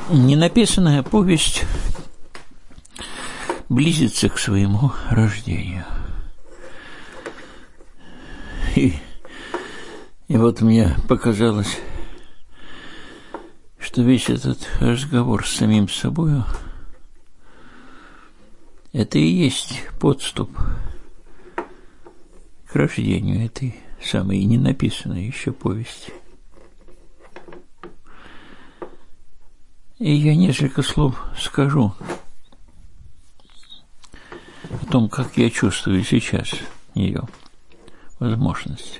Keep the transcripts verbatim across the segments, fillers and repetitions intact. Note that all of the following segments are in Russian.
Ненаписанная повесть близится к своему рождению. И, и вот мне показалось, что весь этот разговор с самим собою – это и есть подступ к рождению этой самой ненаписанной еще повести. И я несколько слов скажу о том, как я чувствую сейчас ее возможность.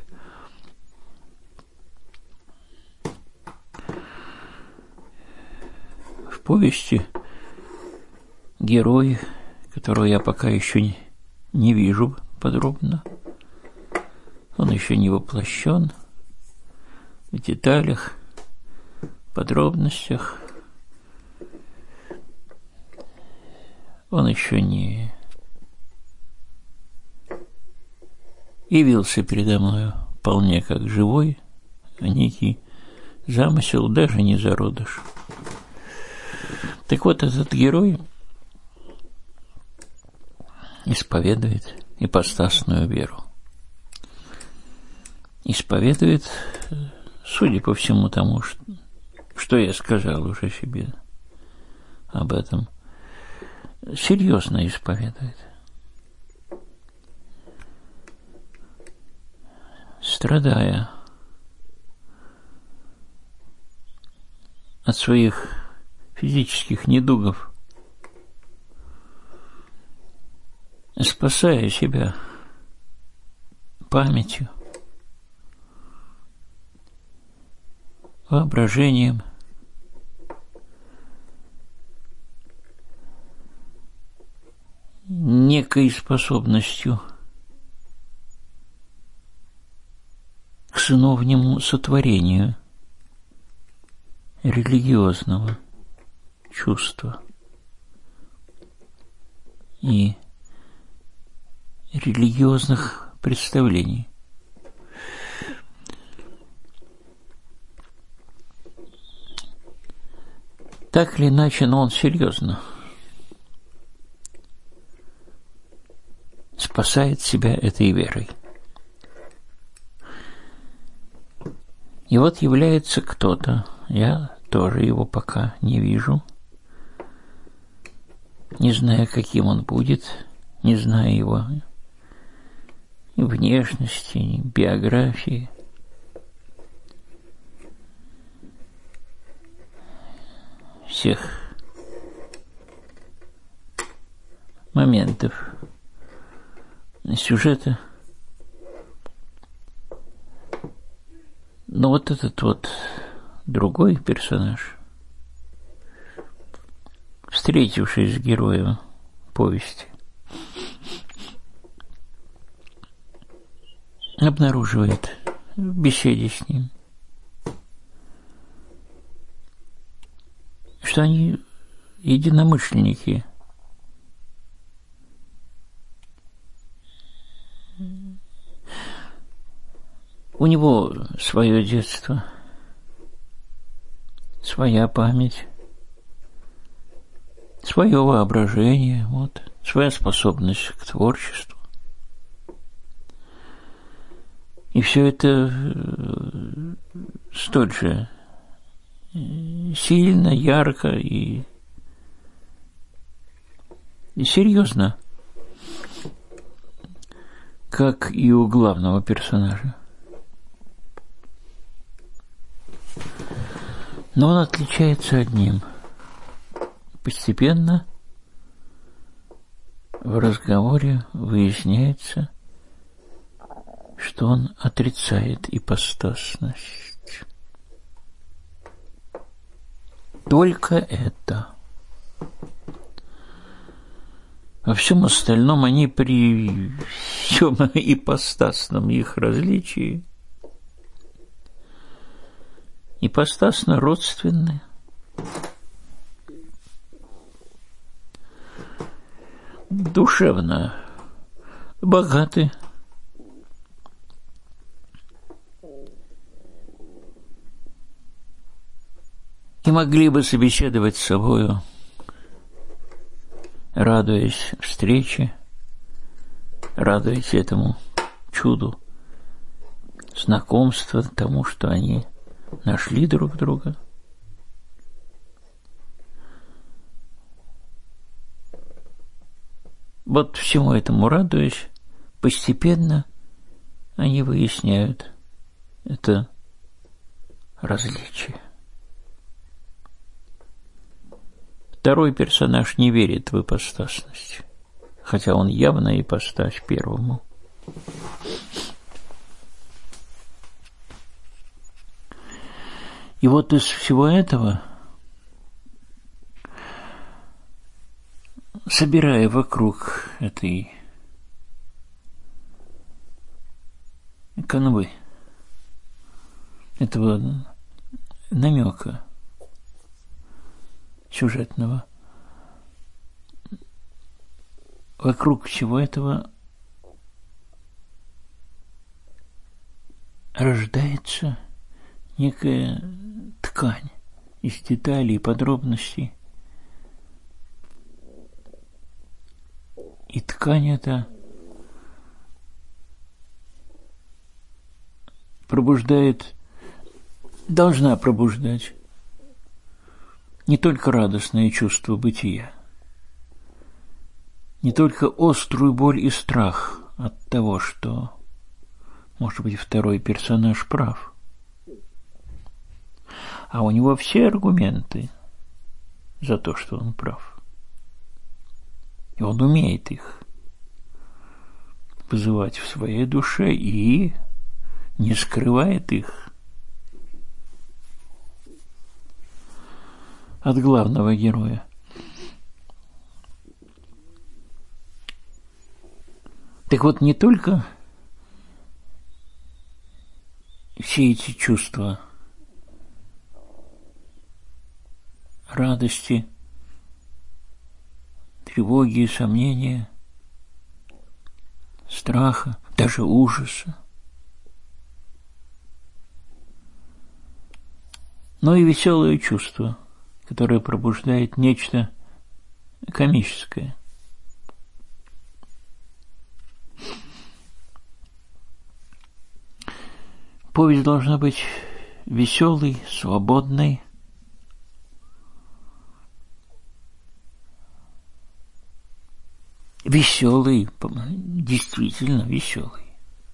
В повести герой, которого я пока еще не, не вижу подробно, он еще не воплощен в деталях, подробностях. Он еще не явился передо мною вполне как живой, а некий замысел, даже не зародыш. Так вот, этот герой исповедует ипостасную веру. Исповедует, судя по всему тому, что, что я сказал уже себе об этом, серьезно исповедует. Страдая от своих физических недугов, спасая себя памятью, воображением, некой способностью к сыновнему сотворению религиозного чувства и религиозных представлений. Так или иначе, но он серьезно спасает себя этой верой. И вот является кто-то, я тоже его пока не вижу, не зная, каким он будет, не зная его ни внешности, ни биографии. Всех моментов сюжета. Но вот этот вот другой персонаж, встретившись с героем повести, обнаруживает в беседе с ним, что они единомышленники. У него свое детство, своя память, свое воображение, вот, своя способность к творчеству. И все это столь же сильно, ярко и, и серьезно, как и у главного персонажа. Но он отличается одним. Постепенно в разговоре выясняется, что он отрицает ипостасность. Только это. Во всем остальном они при всем ипостасном их различии ипостасно родственны. Душевно богаты. и могли бы собеседовать с собою, радуясь встрече, радуясь этому чуду, знакомства, тому, что они нашли друг друга. Вот всему этому радуясь, постепенно они выясняют это различие. Второй персонаж не верит в ипостасность, хотя он явно ипостась первому. И вот из всего этого, собирая вокруг этой канвы, этого намека сюжетного, вокруг всего этого рождается некая ткань из деталей и подробностей. И ткань эта пробуждает, должна пробуждать не только радостное чувство бытия, не только острую боль и страх от того, что, может быть, второй персонаж прав, а у него все аргументы за то, что он прав. И он умеет их вызывать в своей душе и не скрывает их от главного героя. Так вот, не только все эти чувства радости, тревоги, сомнения, страха, даже ужаса, но и веселое чувство, которое пробуждает нечто комическое. Повесть должна быть веселой, свободной, веселый, действительно веселый.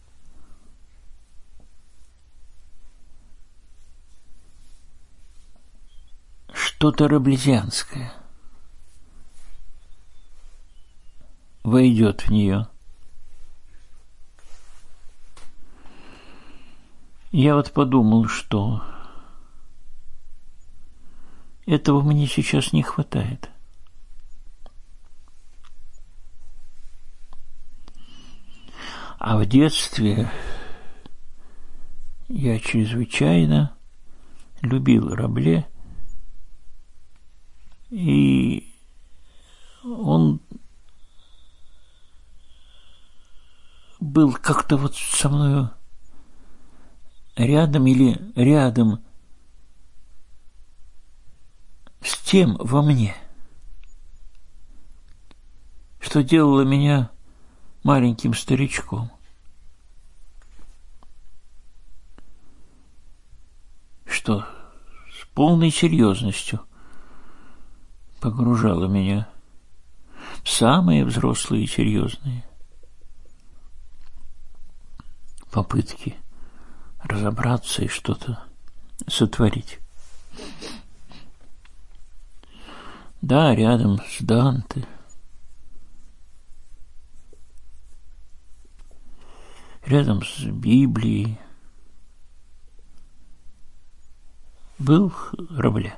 Что-то раблезианское войдет в нее. Я вот подумал, что этого мне сейчас не хватает. А в детстве я чрезвычайно любил Рабле, и он был как-то вот со мною рядом или рядом с тем во мне, что делало меня маленьким старичком, что с полной серьезностью погружало меня в самые взрослые и серьезные попытки разобраться и что-то сотворить. Да, рядом с Данте, рядом с Библией был Рабле.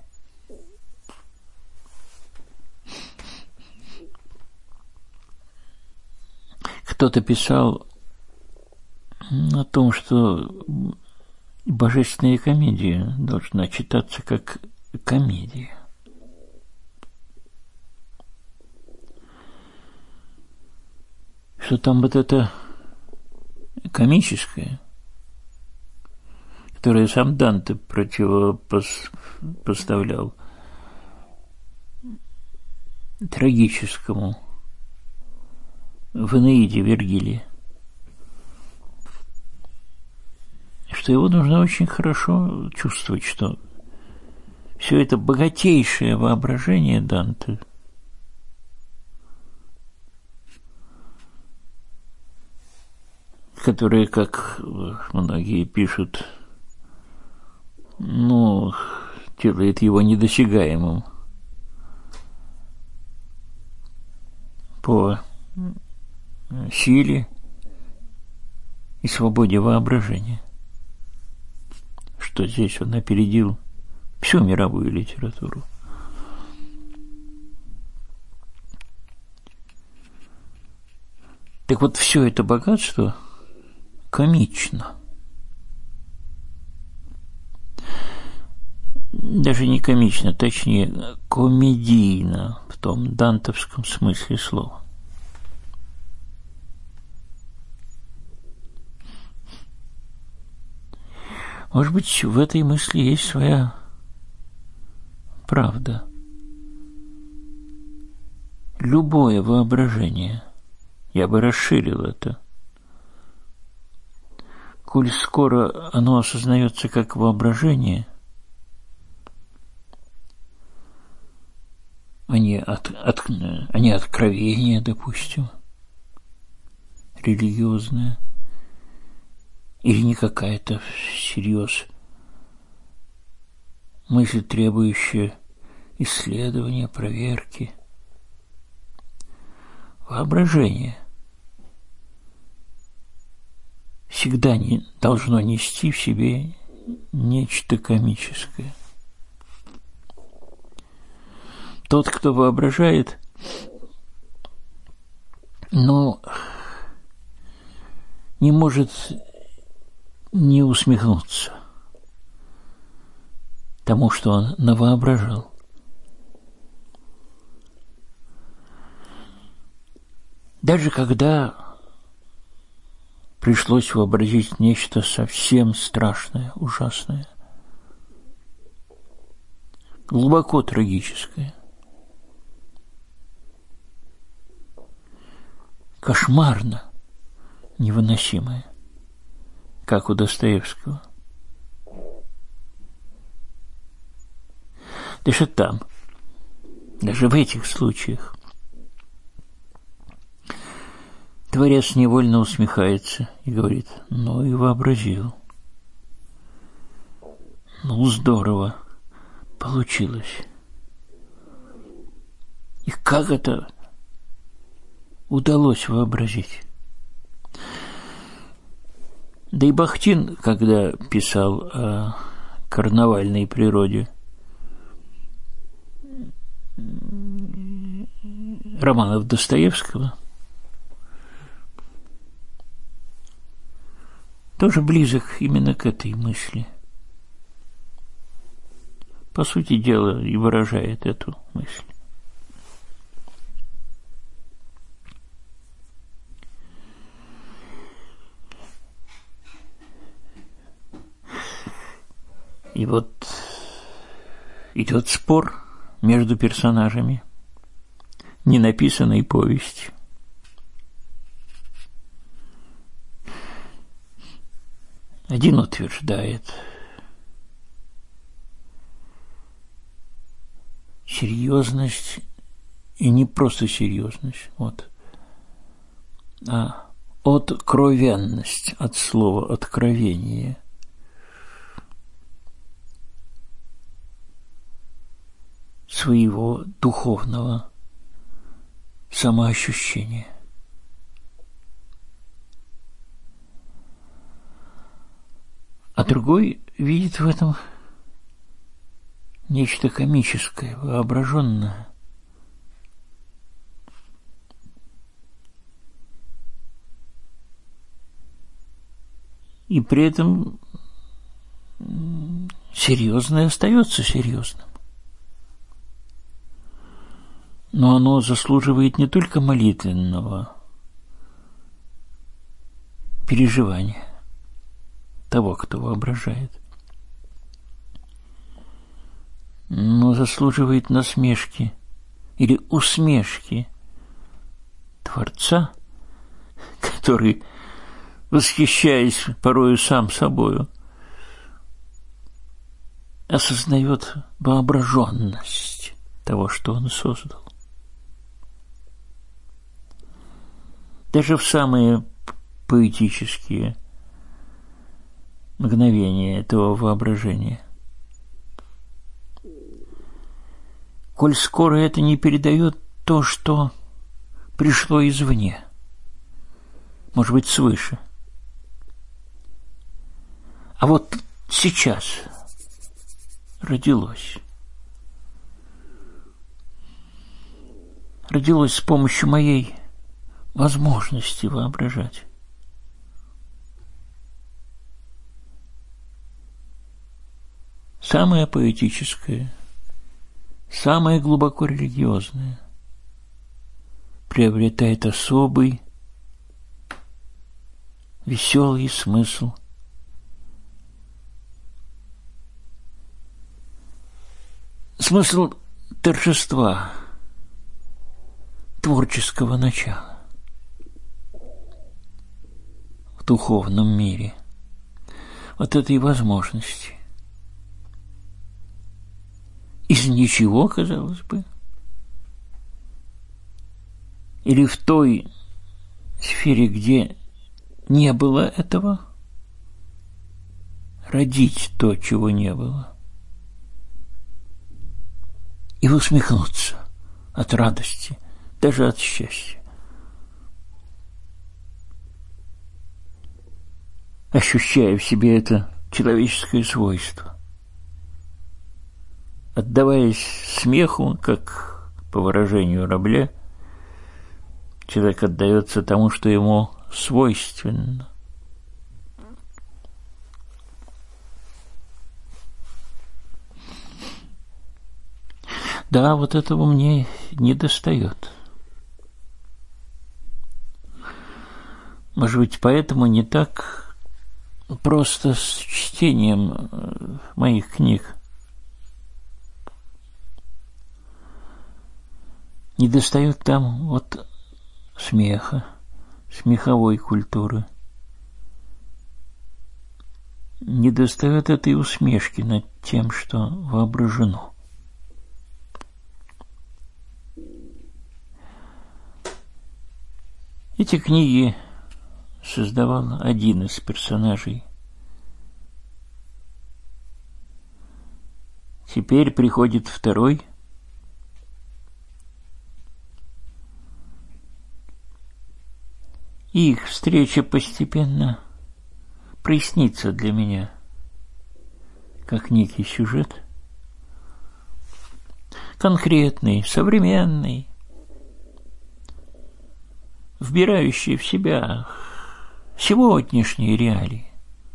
Кто-то писал о том, что божественная комедия должна читаться как комедия. Что там вот это комическое, которое сам Данте противопоставлял трагическому в Энеиде Вергилия, что его нужно очень хорошо чувствовать, что все это богатейшее воображение Данте, которое, как многие пишут, ну, делает его недосягаемым по силе и свободе воображения, что здесь он опередил всю мировую литературу. Так вот, все это богатство комично. Даже не комично, точнее, комедийно в том дантовском смысле слова. Может быть, в этой мысли есть своя правда. Любое воображение, я бы расширил это, коль скоро оно осознается как воображение, а не, от, от, а не откровение, допустим, религиозное, или не какая-то всерьез мысль, требующая исследования, проверки. Воображение всегда не должно нести в себе нечто комическое. Тот, кто воображает, ну, не может не усмехнуться тому, что он навоображал. Даже когда пришлось вообразить нечто совсем страшное, ужасное, глубоко трагическое, кошмарно невыносимое, как у Достоевского. Даже там, даже в этих случаях, творец невольно усмехается и говорит: ну и вообразил. Ну, здорово получилось. И как это удалось вообразить? Да и Бахтин, когда писал о карнавальной природе романов Достоевского, тоже близок именно к этой мысли. По сути дела, и выражает эту мысль. И вот идет спор между персонажами ненаписанной повести. Один утверждает: серьезность, и не просто серьезность, вот, а откровенность от слова откровение. Своего духовного самоощущения. А другой видит в этом нечто комическое, воображенное. И при этом серьезное остается серьезным. Но оно заслуживает не только молитвенного переживания того, кто воображает, но заслуживает насмешки или усмешки Творца, который, восхищаясь порою сам собою, осознает воображенность того, что он создал. Даже в самые поэтические мгновения этого воображения. Коль скоро это не передает то, что пришло извне, может быть, свыше. А вот сейчас родилось. Родилось с помощью моей возможности воображать. Самое поэтическое, самое глубоко религиозное приобретает особый, веселый смысл. Смысл торжества творческого начала в духовном мире. Вот этой возможности. Из ничего, казалось бы, или в той сфере, где не было этого, родить то, чего не было, и усмехнуться от радости, даже от счастья, ощущая в себе это человеческое свойство, отдаваясь смеху, как по выражению Рабле, человек отдается тому, что ему свойственно. Да, вот этого мне недостает. Может быть, поэтому не так просто с чтением моих книг. Недостает там вот смеха, смеховой культуры. Недостает этой усмешки над тем, что воображено. Эти книги создавал один из персонажей. Теперь приходит второй. И их встреча постепенно прояснится для меня, как некий сюжет, конкретный, современный, вбирающий в себя сегодняшние реалии.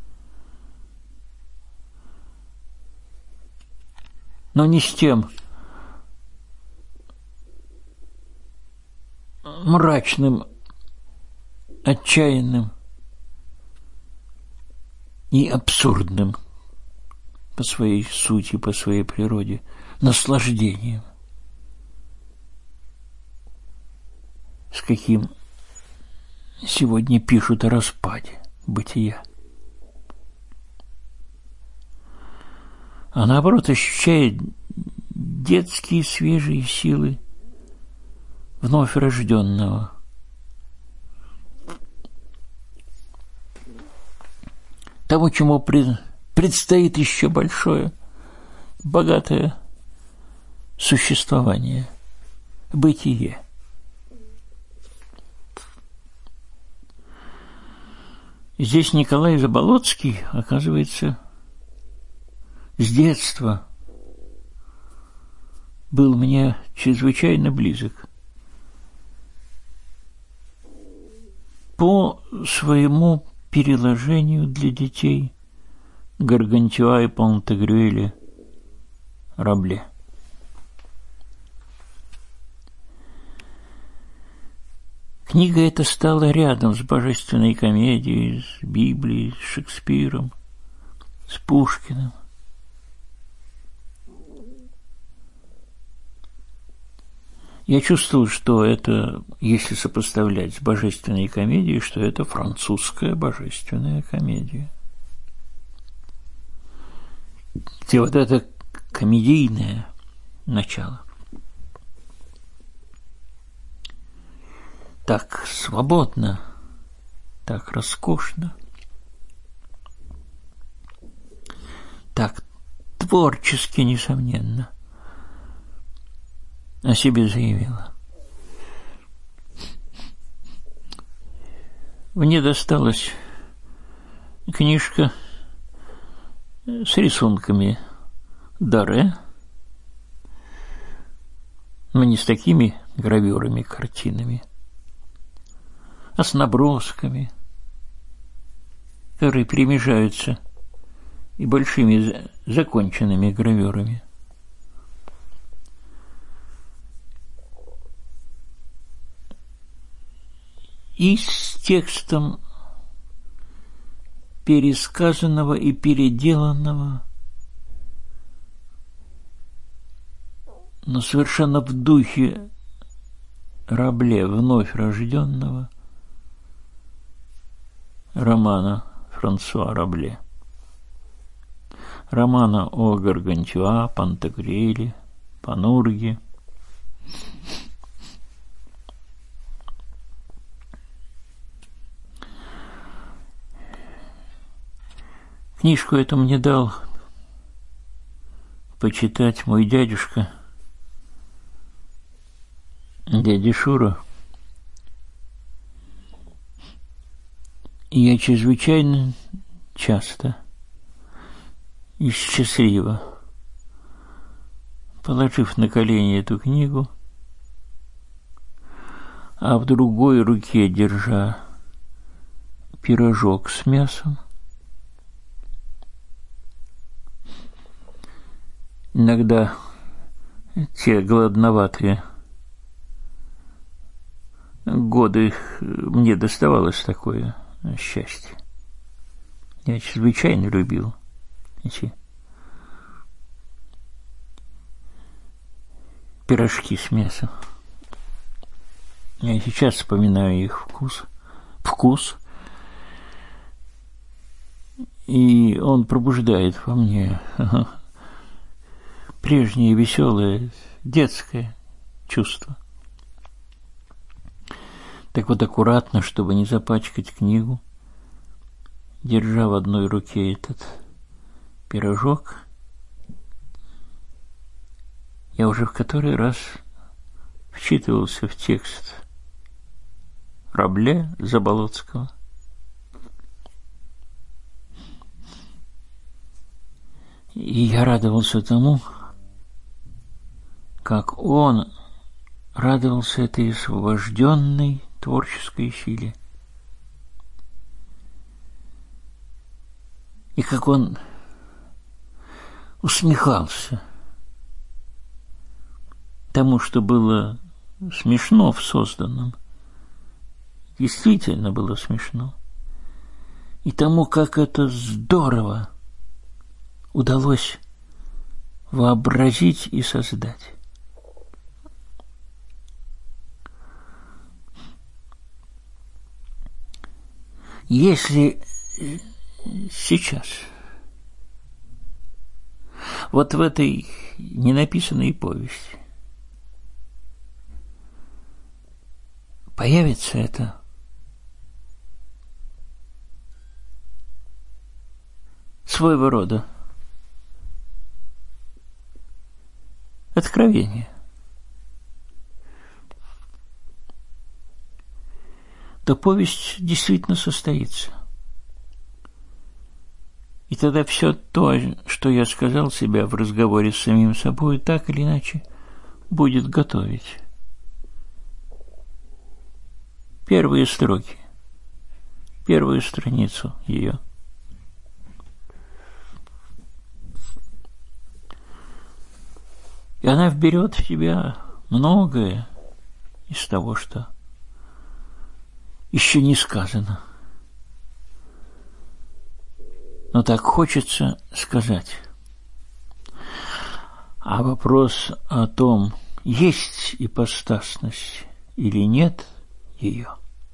Но не с тем мрачным, отчаянным и абсурдным по своей сути, по своей природе наслаждением, с каким сегодня пишут о распаде бытия. А наоборот ощущает детские свежие силы вновь рожденного. Того, чему пред, предстоит еще большое, богатое существование, бытие. Здесь Николай Заболоцкий, оказывается, с детства был мне чрезвычайно близок. По своему переложению для детей Гаргантюа и Пантагрюэля Рабле. Книга эта стала рядом с божественной комедией, с Библией, с Шекспиром, с Пушкиным. Я чувствовал, что это, если сопоставлять с божественной комедией, что это французская божественная комедия. Где вот это комедийное начало так свободно, так роскошно, так творчески, несомненно, о себе заявила. Мне досталась книжка с рисунками Даре, но не с такими гравюрами, картинами, а с набросками, которые перемежаются и большими законченными гравюрами. И с текстом пересказанного и переделанного, но совершенно в духе Рабле, вновь рожденного романа Франсуа Рабле. Романа о Гаргантюа, Пантагрюэле, Панурге. Книжку эту мне дал почитать мой дядюшка, дядя Шура. И я чрезвычайно часто и счастливо, положив на колени эту книгу, а в другой руке держа пирожок с мясом, иногда те голодноватые годы мне доставалось такое счастье. Я чрезвычайно любил эти пирожки с мясом. Я сейчас вспоминаю их вкус, вкус, и он пробуждает во мне прежнее веселое детское чувство. Так вот аккуратно, чтобы не запачкать книгу, держа в одной руке этот пирожок, я уже в который раз вчитывался в текст Рабле Заболоцкого. И я радовался тому, как он радовался этой освобожденной творческой силе. И как он усмехался тому, что было смешно в созданном. Действительно было смешно. И тому, как это здорово удалось вообразить и создать. Если сейчас, вот в этой ненаписанной повести, появится это своего рода откровение, то повесть действительно состоится. И тогда все то, что я сказал себе в разговоре с самим собой, так или иначе будет готовить первые строки, первую страницу ее. И она вберет в себя многое из того, что еще не сказано. Но так хочется сказать. А вопрос о том, есть ипостасность или нет ее.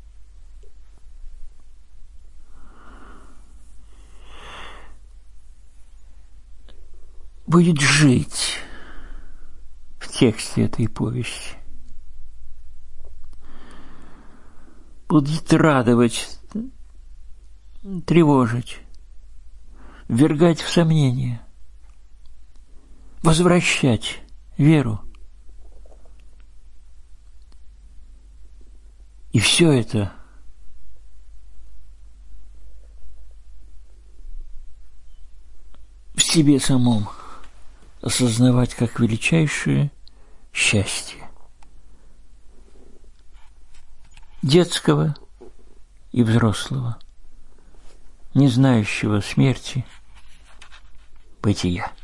Будет жить в тексте этой повести. Будет радовать, тревожить, ввергать в сомнение, возвращать веру. И все это в себе самом осознавать как величайшее счастье детского и взрослого, не знающего смерти, бытия.